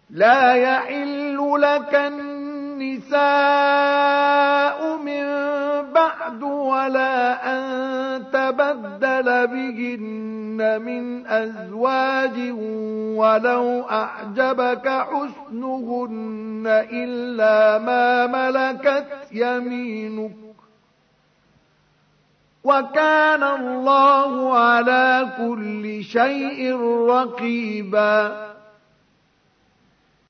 لا يحل لك النساء من بعد ولا أن تبدل بهن من أزواج ولو أعجبك حسنهن إلا ما ملكت يمينك وكان الله على كل شيء رقيبا